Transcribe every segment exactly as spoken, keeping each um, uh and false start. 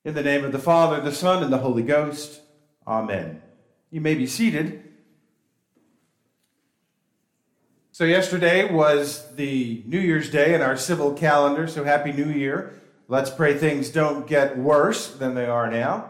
In the name of the Father, the Son, and the Holy Ghost. Amen. You may be seated. So yesterday was the New Year's Day in our civil calendar, so Happy New Year. Let's pray things don't get worse than they are now.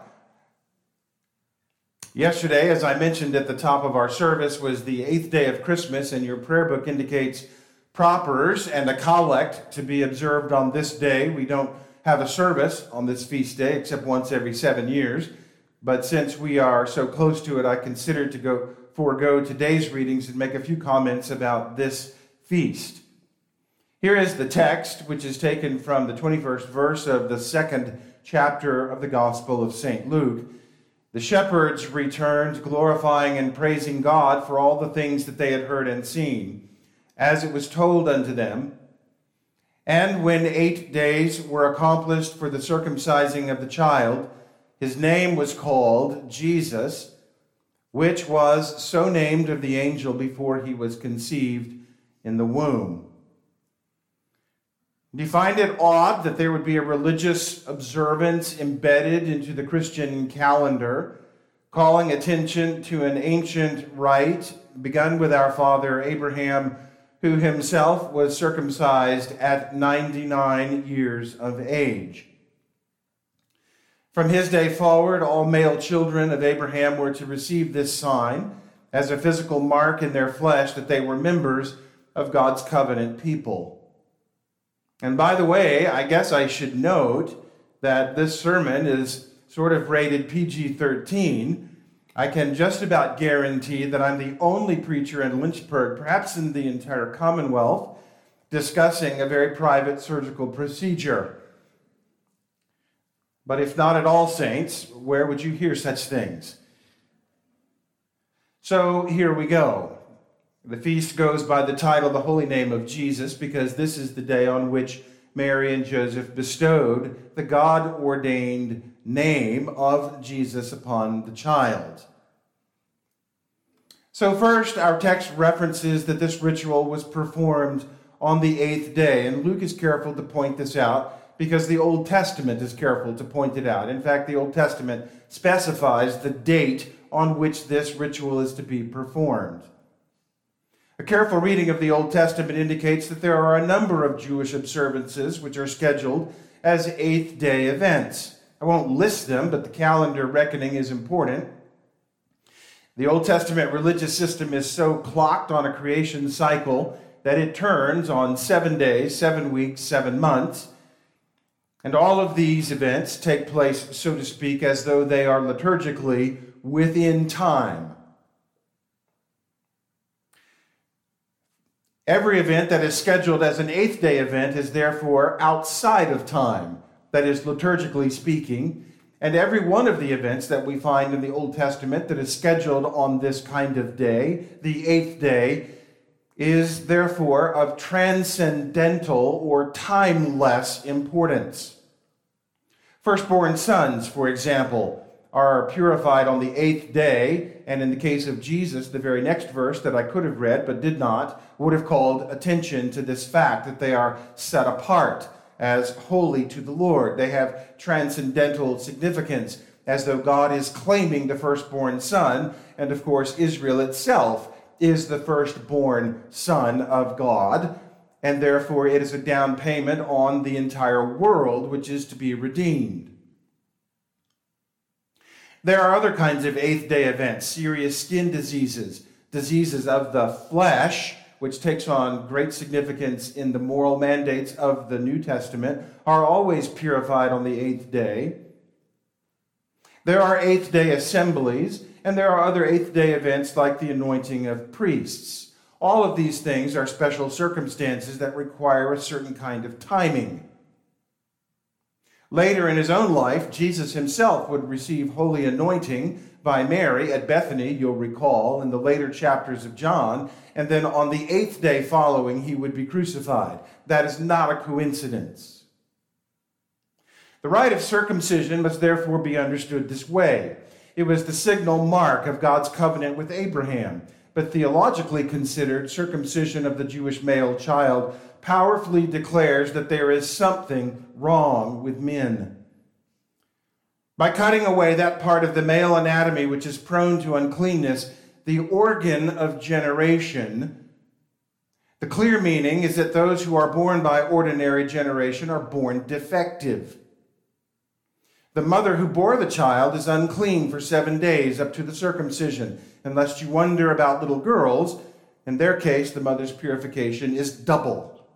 Yesterday, as I mentioned at the top of our service, was the eighth day of Christmas, and your prayer book indicates propers and a collect to be observed on this day. We don't have a service on this feast day except once every seven years. But since we are so close to it, I considered to go forego today's readings and make a few comments about this feast. Here is the text, which is taken from the twenty-first verse of the second chapter of the Gospel of Saint Luke. The shepherds returned, glorifying and praising God for all the things that they had heard and seen, as it was told unto them. And when eight days were accomplished for the circumcising of the child, his name was called Jesus, which was so named of the angel before he was conceived in the womb. Do you find it odd that there would be a religious observance embedded into the Christian calendar, calling attention to an ancient rite begun with our father Abraham, who himself was circumcised at ninety-nine years of age? From his day forward, all male children of Abraham were to receive this sign as a physical mark in their flesh that they were members of God's covenant people. And by the way, I guess I should note that this sermon is sort of rated P G thirteen. I can just about guarantee that I'm the only preacher in Lynchburg, perhaps in the entire Commonwealth, discussing a very private surgical procedure. But if not at All Saints, where would you hear such things? So here we go. The feast goes by the title, the Holy Name of Jesus, because this is the day on which Mary and Joseph bestowed the God-ordained name of Jesus upon the child. So first, our text references that this ritual was performed on the eighth day, and Luke is careful to point this out because the Old Testament is careful to point it out. In fact, the Old Testament specifies the date on which this ritual is to be performed. A careful reading of the Old Testament indicates that there are a number of Jewish observances which are scheduled as eighth day events. I won't list them, but the calendar reckoning is important. The Old Testament religious system is so clocked on a creation cycle that it turns on seven days, seven weeks, seven months. And all of these events take place, so to speak, as though they are liturgically within time. Every event that is scheduled as an eighth day event is therefore outside of time, that is liturgically speaking. And every one of the events that we find in the Old Testament that is scheduled on this kind of day, the eighth day, is therefore of transcendental or timeless importance. Firstborn sons, for example, are purified on the eighth day, and in the case of Jesus, the very next verse that I could have read but did not, would have called attention to this fact that they are set apart as holy to the Lord. They have transcendental significance, as though God is claiming the firstborn son, and of course Israel itself is the firstborn son of God, and therefore it is a down payment on the entire world which is to be redeemed. There are other kinds of eighth day events, serious skin diseases, diseases of the flesh, which takes on great significance in the moral mandates of the New Testament, are always purified on the eighth day. There are eighth day assemblies, and there are other eighth day events like the anointing of priests. All of these things are special circumstances that require a certain kind of timing. Later in his own life, Jesus himself would receive holy anointing by Mary at Bethany, you'll recall, in the later chapters of John, and then on the eighth day following, he would be crucified. That is not a coincidence. The rite of circumcision must therefore be understood this way. It was the signal mark of God's covenant with Abraham, but theologically considered, circumcision of the Jewish male child powerfully declares that there is something wrong with men. By cutting away that part of the male anatomy which is prone to uncleanness, the organ of generation, the clear meaning is that those who are born by ordinary generation are born defective. The mother who bore the child is unclean for seven days up to the circumcision, unless you wonder about little girls. In their case, the mother's purification is double.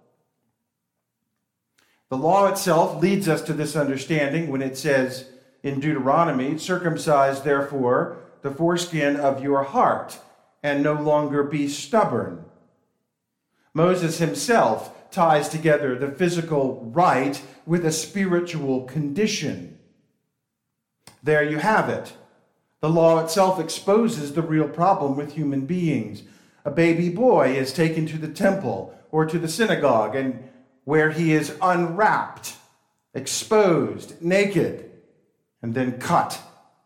The law itself leads us to this understanding when it says in Deuteronomy, "Circumcise, therefore, the foreskin of your heart, and no longer be stubborn." Moses himself ties together the physical rite with a spiritual condition. There you have it. The law itself exposes the real problem with human beings. A baby boy is taken to the temple or to the synagogue, and where he is unwrapped, exposed, naked, and then cut.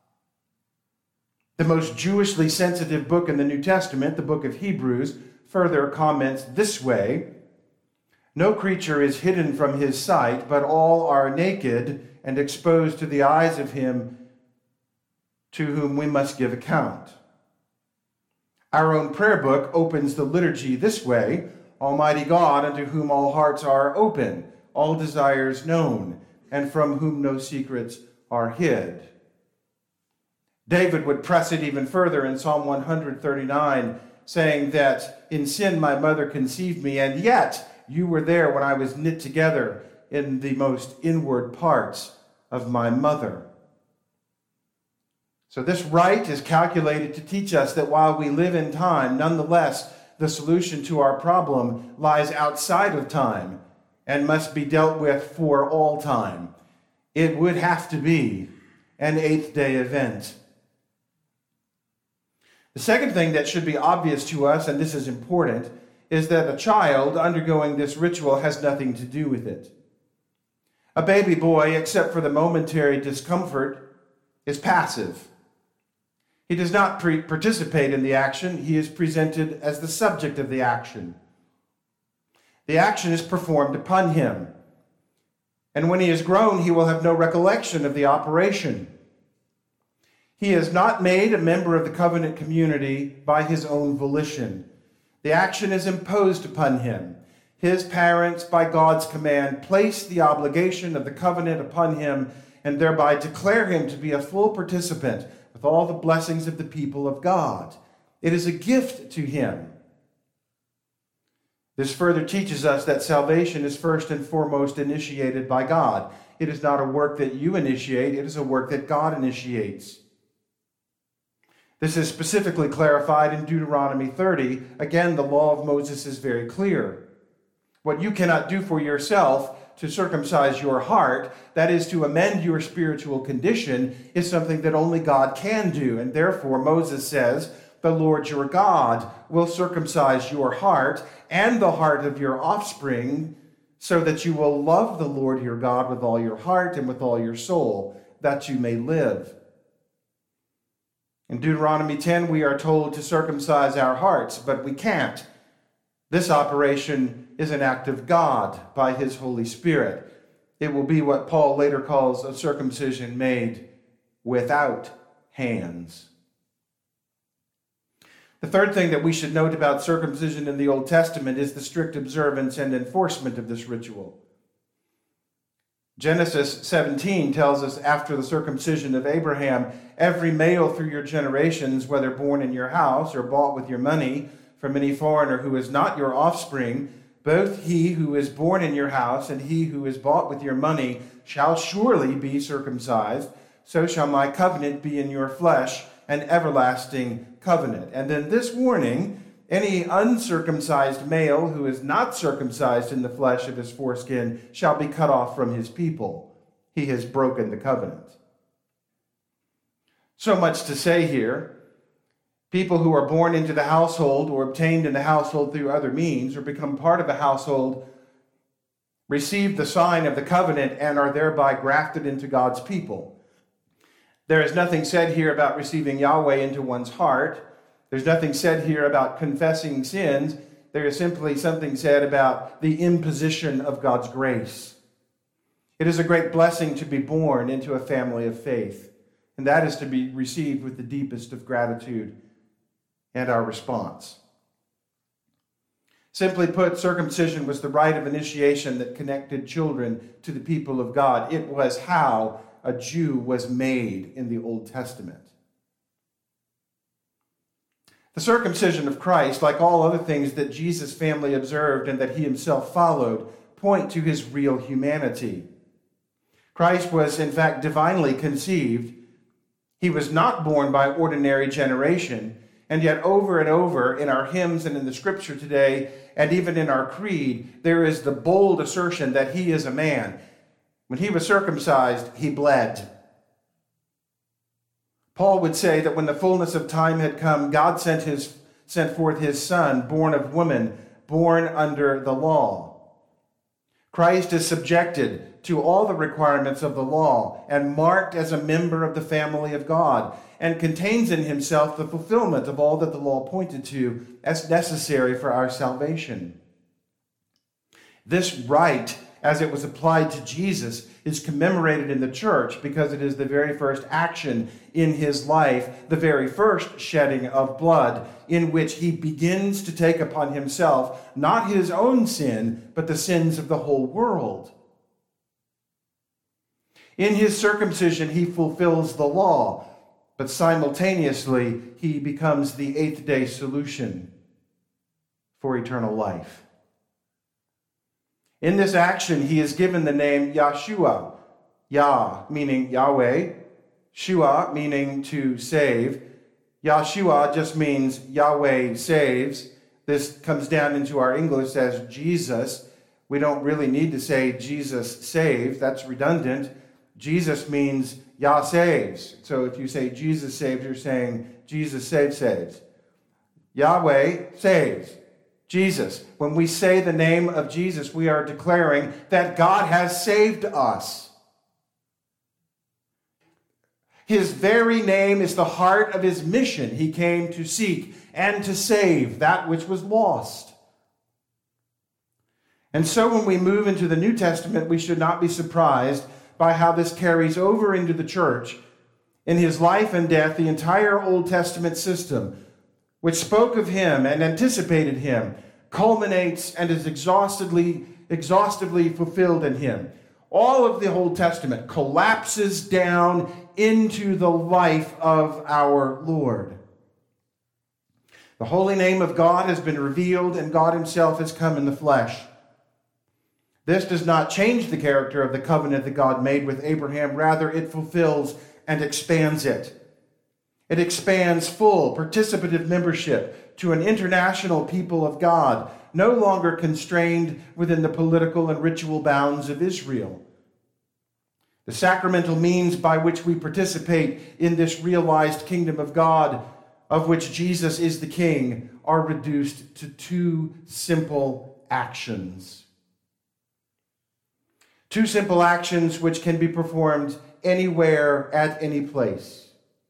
The most Jewishly sensitive book in the New Testament, the book of Hebrews, further comments this way: "No creature is hidden from his sight, but all are naked and exposed to the eyes of him to whom we must give account." Our own prayer book opens the liturgy this way: "Almighty God, unto whom all hearts are open, all desires known, and from whom no secrets are hid." David would press it even further in Psalm one thirty-nine, saying that in sin my mother conceived me, and yet you were there when I was knit together in the most inward parts of my mother. So this rite is calculated to teach us that while we live in time, nonetheless, the solution to our problem lies outside of time and must be dealt with for all time. It would have to be an eighth day event. The second thing that should be obvious to us, and this is important, is that a child undergoing this ritual has nothing to do with it. A baby boy, except for the momentary discomfort, is passive. He does not pre- participate in the action. He is presented as the subject of the action. The action is performed upon him. And when he is grown, he will have no recollection of the operation. He is not made a member of the covenant community by his own volition. The action is imposed upon him. His parents, by God's command, place the obligation of the covenant upon him and thereby declare him to be a full participant with all the blessings of the people of God. It is a gift to him. This further teaches us that salvation is first and foremost initiated by God. It is not a work that you initiate, it is a work that God initiates. This is specifically clarified in Deuteronomy thirty. Again, the law of Moses is very clear. What you cannot do for yourself to circumcise your heart, that is to amend your spiritual condition, is something that only God can do. And therefore, Moses says, the Lord your God will circumcise your heart and the heart of your offspring, so that you will love the Lord your God with all your heart and with all your soul, that you may live. In Deuteronomy ten, we are told to circumcise our hearts, but we can't. This operation is an act of God by his Holy Spirit. It will be what Paul later calls a circumcision made without hands. The third thing that we should note about circumcision in the Old Testament is the strict observance and enforcement of this ritual. Genesis seventeen tells us, after the circumcision of Abraham, every male through your generations, whether born in your house or bought with your money from any foreigner who is not your offspring, both he who is born in your house and he who is bought with your money shall surely be circumcised. So shall my covenant be in your flesh, an everlasting covenant. And then this warning: any uncircumcised male who is not circumcised in the flesh of his foreskin shall be cut off from his people. He has broken the covenant. So much to say here. People who are born into the household or obtained in the household through other means or become part of the household receive the sign of the covenant and are thereby grafted into God's people. There is nothing said here about receiving Yahweh into one's heart. There's nothing said here about confessing sins. There is simply something said about the imposition of God's grace. It is a great blessing to be born into a family of faith, and that is to be received with the deepest of gratitude and our response. Simply put, circumcision was the rite of initiation that connected children to the people of God. It was how a Jew was made in the Old Testament. The circumcision of Christ, like all other things that Jesus' family observed and that he himself followed, point to his real humanity. Christ was, in fact, divinely conceived. He was not born by ordinary generation, and yet over and over in our hymns and in the scripture today, and even in our creed, there is the bold assertion that he is a man. When he was circumcised, he bled. Paul would say that when the fullness of time had come, God sent his sent forth his Son, born of woman, born under the law. Christ is subjected to all the requirements of the law and marked as a member of the family of God, and contains in himself the fulfillment of all that the law pointed to as necessary for our salvation. This rite, as it was applied to Jesus, is commemorated in the church because it is the very first action in his life, the very first shedding of blood, in which he begins to take upon himself not his own sin, but the sins of the whole world. In his circumcision, he fulfills the law, but simultaneously, he becomes the eighth day solution for eternal life. In this action, he is given the name Yahshua, Yah meaning Yahweh, Shua meaning to save. Yahshua just means Yahweh saves. This comes down into our English as Jesus. We don't really need to say Jesus saves. That's redundant. Jesus means Yah saves. So if you say Jesus saves, you're saying Jesus saves, saves. Yahweh saves. Jesus. When we say the name of Jesus, we are declaring that God has saved us. His very name is the heart of his mission. He came to seek and to save that which was lost. And so when we move into the New Testament, we should not be surprised by how this carries over into the church. In his life and death, the entire Old Testament system, which spoke of him and anticipated him, culminates and is exhaustively, exhaustively fulfilled in him. All of the Old Testament collapses down into the life of our Lord. The holy name of God has been revealed, and God himself has come in the flesh. This does not change the character of the covenant that God made with Abraham. Rather, it fulfills and expands it. It expands full participative membership to an international people of God, no longer constrained within the political and ritual bounds of Israel. The sacramental means by which we participate in this realized kingdom of God, of which Jesus is the King, are reduced to two simple actions. Two simple actions which can be performed anywhere, at any place.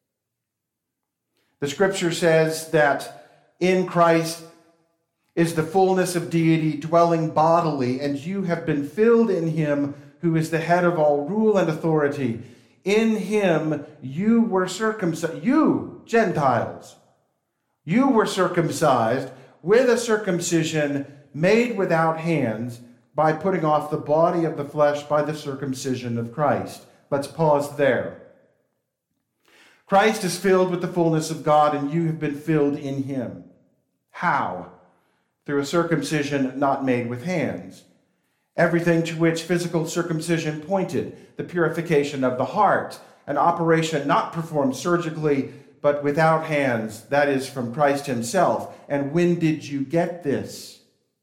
The scripture says that in Christ is the fullness of deity dwelling bodily, and you have been filled in him who is the head of all rule and authority. In him you were circumcised, you, Gentiles, you were circumcised with a circumcision made without hands, by putting off the body of the flesh by the circumcision of Christ. Let's pause there. Christ is filled with the fullness of God, and you have been filled in him. How? Through a circumcision not made with hands. Everything to which physical circumcision pointed, the purification of the heart, an operation not performed surgically, but without hands, that is, from Christ himself. And when did you get this?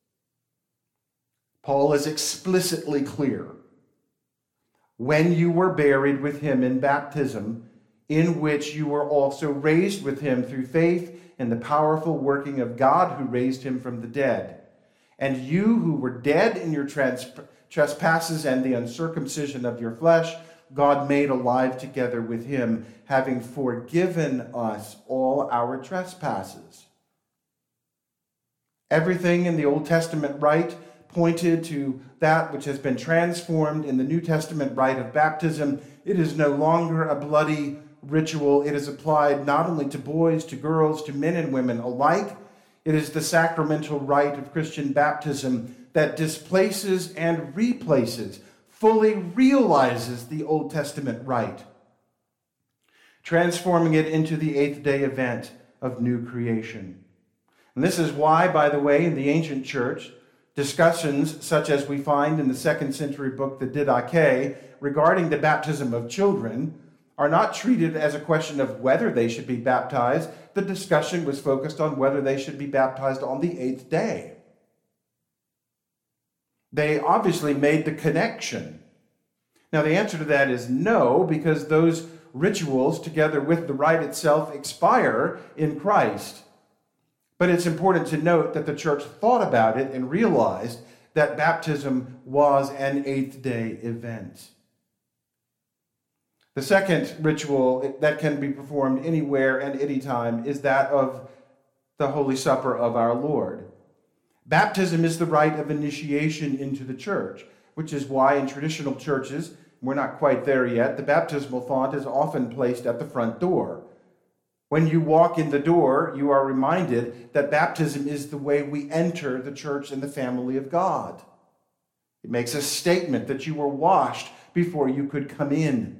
Paul is explicitly clear. When you were buried with him in baptism, in which you were also raised with him through faith in the powerful working of God who raised him from the dead. And you who were dead in your trans- trespasses and the uncircumcision of your flesh, God made alive together with him, having forgiven us all our trespasses. Everything in the Old Testament rite pointed to that which has been transformed in the New Testament rite of baptism. It is no longer a bloody ritual. It is applied not only to boys, to girls, to men and women alike. It is the sacramental rite of Christian baptism that displaces and replaces, fully realizes the Old Testament rite, transforming it into the eighth day event of new creation. And this is why, by the way, in the ancient church, discussions such as we find in the second century book, the Didache, regarding the baptism of children are not treated as a question of whether they should be baptized. The discussion was focused on whether they should be baptized on the eighth day. They obviously made the connection. Now, the answer to that is no, because those rituals, together with the rite itself, expire in Christ. But it's important to note that the church thought about it and realized that baptism was an eighth day event. The second ritual that can be performed anywhere and anytime is that of the Holy Supper of our Lord. Baptism is the rite of initiation into the church, which is why in traditional churches, we're not quite there yet, the baptismal font is often placed at the front door. When you walk in the door, you are reminded that baptism is the way we enter the church and the family of God. It makes a statement that you were washed before you could come in.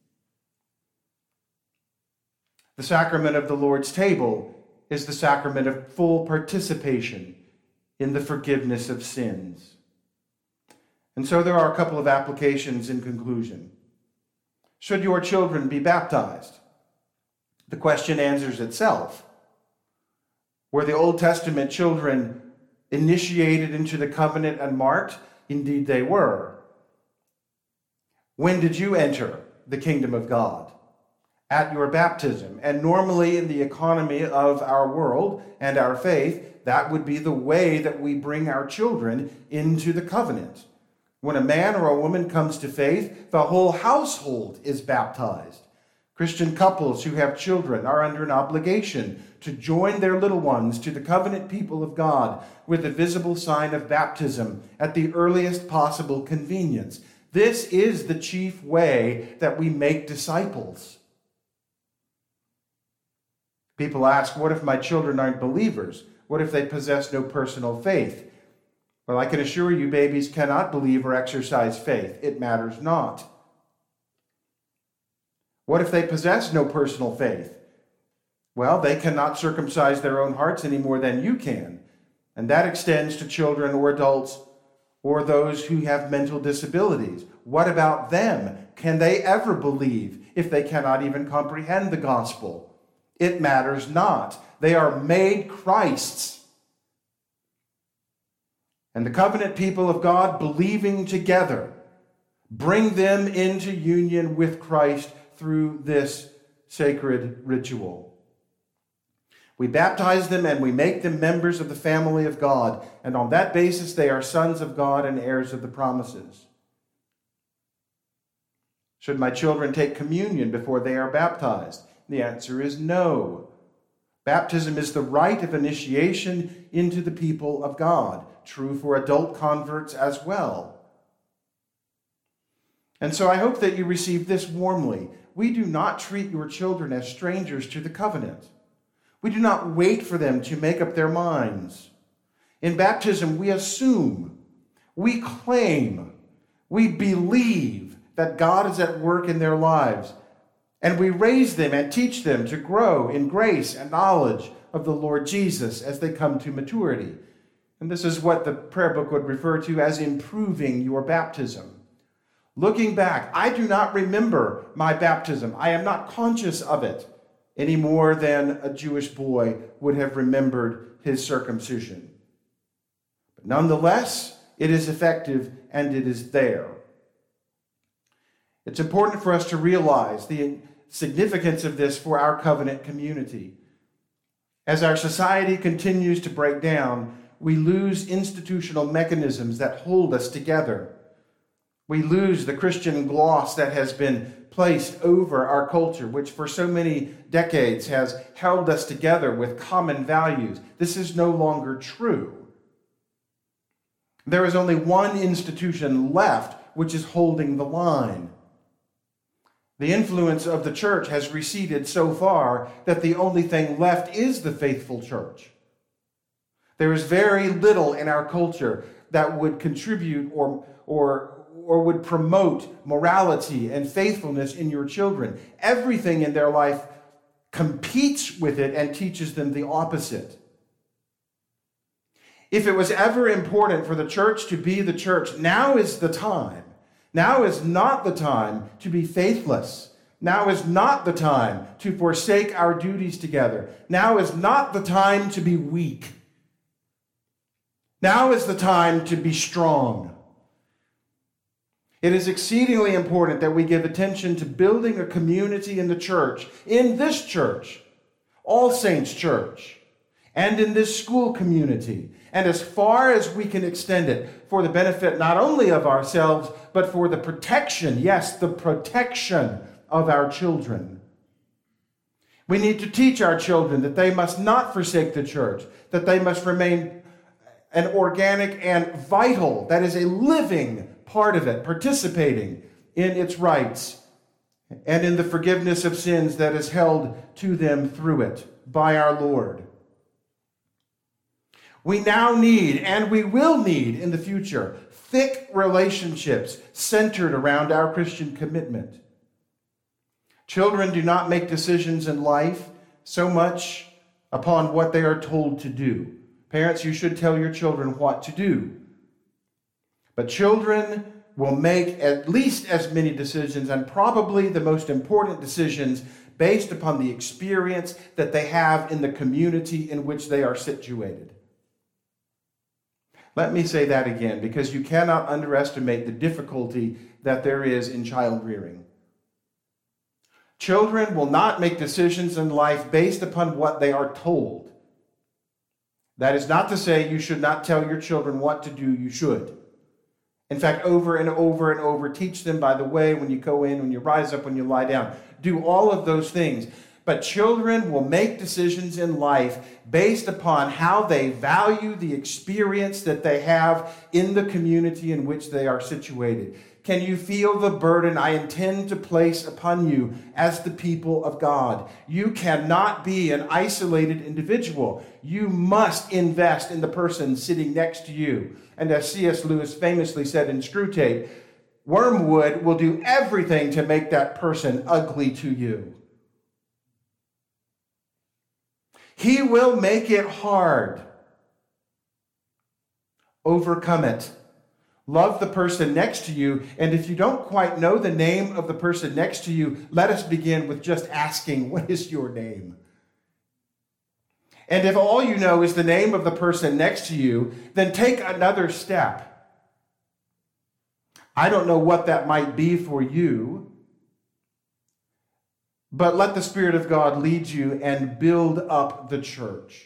The sacrament of the Lord's table is the sacrament of full participation in the forgiveness of sins. And so there are a couple of applications in conclusion. Should your children be baptized? The question answers itself. Were the Old Testament children initiated into the covenant and marked? Indeed they were. When did you enter the kingdom of God? At your baptism. And normally in the economy of our world and our faith, that would be the way that we bring our children into the covenant. When a man or a woman comes to faith, the whole household is baptized. Christian couples who have children are under an obligation to join their little ones to the covenant people of God with a visible sign of baptism at the earliest possible convenience. This is the chief way that we make disciples. People ask, what if my children aren't believers? What if they possess no personal faith? Well, I can assure you, babies cannot believe or exercise faith. It matters not. What if they possess no personal faith? Well, they cannot circumcise their own hearts any more than you can. And that extends to children or adults or those who have mental disabilities. What about them? Can they ever believe if they cannot even comprehend the gospel? It matters not. They are made Christ's. And the covenant people of God, believing together, bring them into union with Christ through this sacred ritual. We baptize them and we make them members of the family of God. And on that basis, they are sons of God and heirs of the promises. Should my children take communion before they are baptized? The answer is no. Baptism is the rite of initiation into the people of God, true for adult converts as well. And so I hope that you receive this warmly. We do not treat your children as strangers to the covenant. We do not wait for them to make up their minds. In baptism, we assume, we claim, we believe that God is at work in their lives. And we raise them and teach them to grow in grace and knowledge of the Lord Jesus as they come to maturity. And this is what the prayer book would refer to as improving your baptism. Looking back, I do not remember my baptism. I am not conscious of it any more than a Jewish boy would have remembered his circumcision. But nonetheless, it is effective and it is there. It's important for us to realize the significance of this for our covenant community. As our society continues to break down, we lose institutional mechanisms that hold us together. We lose the Christian gloss that has been placed over our culture, which for so many decades has held us together with common values. This is no longer true. There is only one institution left which is holding the line. The influence of the church has receded so far that the only thing left is the faithful church. There is very little in our culture that would contribute or, or, or would promote morality and faithfulness in your children. Everything in their life competes with it and teaches them the opposite. If it was ever important for the church to be the church, now is the time. Now is not the time to be faithless. Now is not the time to forsake our duties together. Now is not the time to be weak. Now is the time to be strong. It is exceedingly important that we give attention to building a community in the church, in this church, All Saints Church, and in this school community, and as far as we can extend it for the benefit not only of ourselves, but for the protection, yes, the protection of our children. We need to teach our children that they must not forsake the church, that they must remain an organic and vital, that is a living part of it, participating in its rights and in the forgiveness of sins that is held to them through it by our Lord. We now need, and we will need in the future, thick relationships centered around our Christian commitment. Children do not make decisions in life so much upon what they are told to do. Parents, you should tell your children what to do. But children will make at least as many decisions, and probably the most important decisions, based upon the experience that they have in the community in which they are situated. Let me say that again, because you cannot underestimate the difficulty that there is in child rearing. Children will not make decisions in life based upon what they are told. That is not to say you should not tell your children what to do. You should. In fact, over and over and over, teach them by the way, when you go in, when you rise up, when you lie down. Do all of those things. But children will make decisions in life based upon how they value the experience that they have in the community in which they are situated. Can you feel the burden I intend to place upon you as the people of God? You cannot be an isolated individual. You must invest in the person sitting next to you. And as C S Lewis famously said in Screwtape, Wormwood will do everything to make that person ugly to you. He will make it hard. Overcome it. Love the person next to you, and if you don't quite know the name of the person next to you, let us begin with just asking, what is your name? And if all you know is the name of the person next to you, then take another step. I don't know what that might be for you, but let the Spirit of God lead you and build up the church.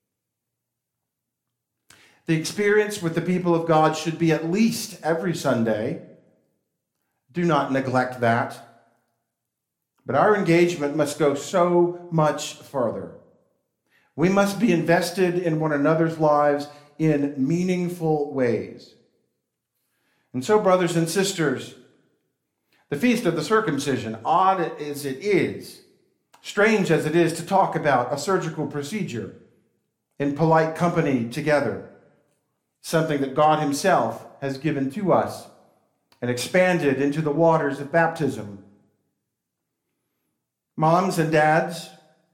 The experience with the people of God should be at least every Sunday. Do not neglect that. But our engagement must go so much further. We must be invested in one another's lives in meaningful ways. And so, brothers and sisters, the Feast of the Circumcision, odd as it is, strange as it is to talk about a surgical procedure in polite company together, something that God himself has given to us and expanded into the waters of baptism. Moms and dads,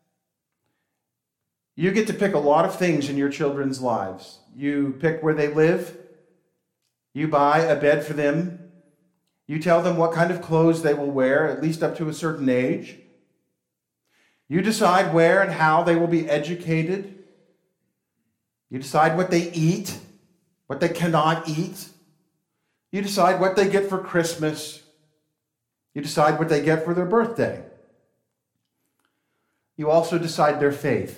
you get to pick a lot of things in your children's lives. You pick where they live. You buy a bed for them. You tell them what kind of clothes they will wear, at least up to a certain age. You decide where and how they will be educated. You decide what they eat, what they cannot eat. You decide what they get for Christmas. You decide what they get for their birthday. You also decide their faith.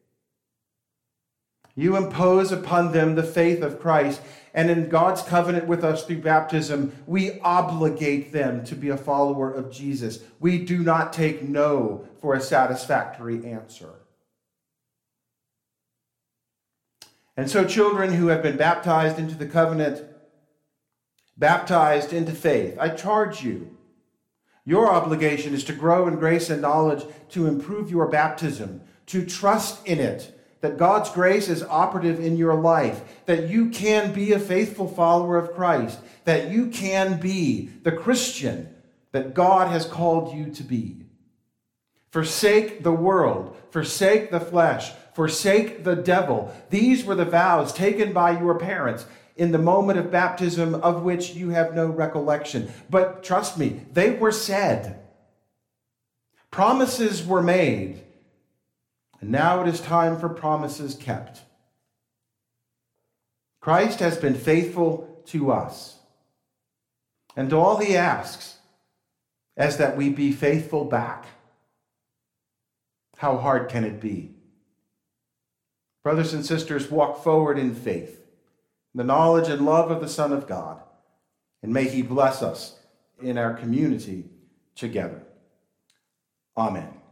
You impose upon them the faith of Christ, and in God's covenant with us through baptism, we obligate them to be a follower of Jesus. We do not take no for a satisfactory answer. And so children who have been baptized into the covenant, baptized into faith, I charge you, your obligation is to grow in grace and knowledge, to improve your baptism, to trust in it, that God's grace is operative in your life, that you can be a faithful follower of Christ, that you can be the Christian that God has called you to be. Forsake the world, forsake the flesh, forsake the devil. These were the vows taken by your parents in the moment of baptism, of which you have no recollection. But trust me, they were said. Promises were made. And now it is time for promises kept. Christ has been faithful to us. And all he asks is that we be faithful back. How hard can it be? Brothers and sisters, walk forward in faith, the knowledge and love of the Son of God, and may he bless us in our community together. Amen.